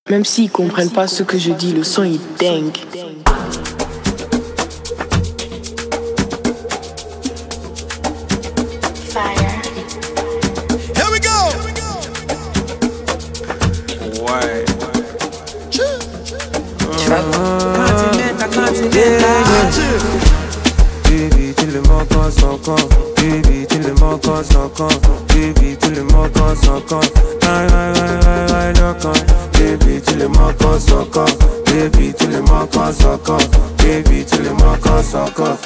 Même s'ils comprennent pas ce que je dis, le son est dingue. Here we go. Ouais. Baby, tu le manques encore. Baby, tu le manques encore. Baby, tu le manques encore. Baby, tu le manques encore. Baby, tu le manques encore. Baby, tu le manques encore.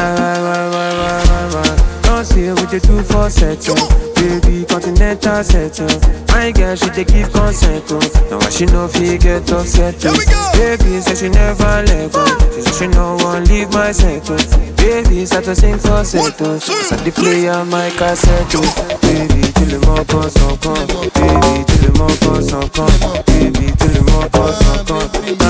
Don't see with the 247. Baby, continental settle. My girl, she dey give consent. Now why she no fit get upset? Baby, say she never let go. She say she no want leave my circle. Baby, start to sing falsetto. Start the player my cassette. Baby, tu le manques encore. Baby, tu le manques encore. Baby, tu le manques encore.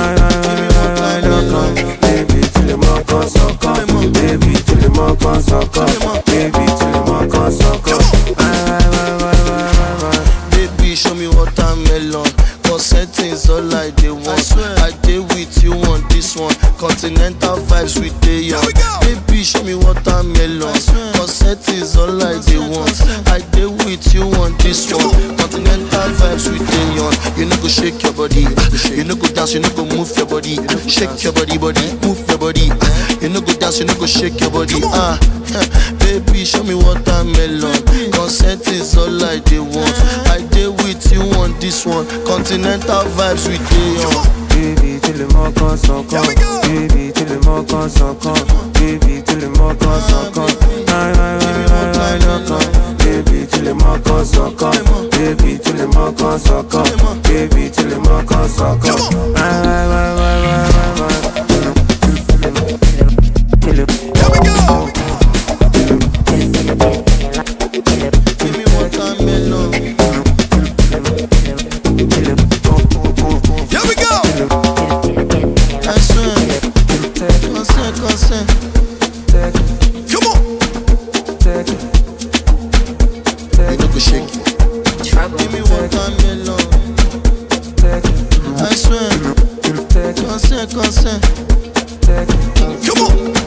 Baby, tu le manques encore. Baby, tu le manques encore. Baby, tu le manques encore. Baby, show me watermelon. Settings all like they want. I did with you on this one. Continental vibes with the young. Baby, show me watermelon. Settings all like they want. I did with you on this one. Continental vibes with the young. You know go shake your body. You know go dance. You know go move your body. Shake your body, move your body. You know go dance. You know go shake your body. Baby, show me watermelon. Consent is all like they want. I did with you on this one. Continental vibes with the Baby, tu le manques encore. Baby, tu le manques encore. Baby, tu le manques encore. Baby, tu le manques encore. Baby, tu le manques encore. Baby, tu le manques encore. Consent. Come on.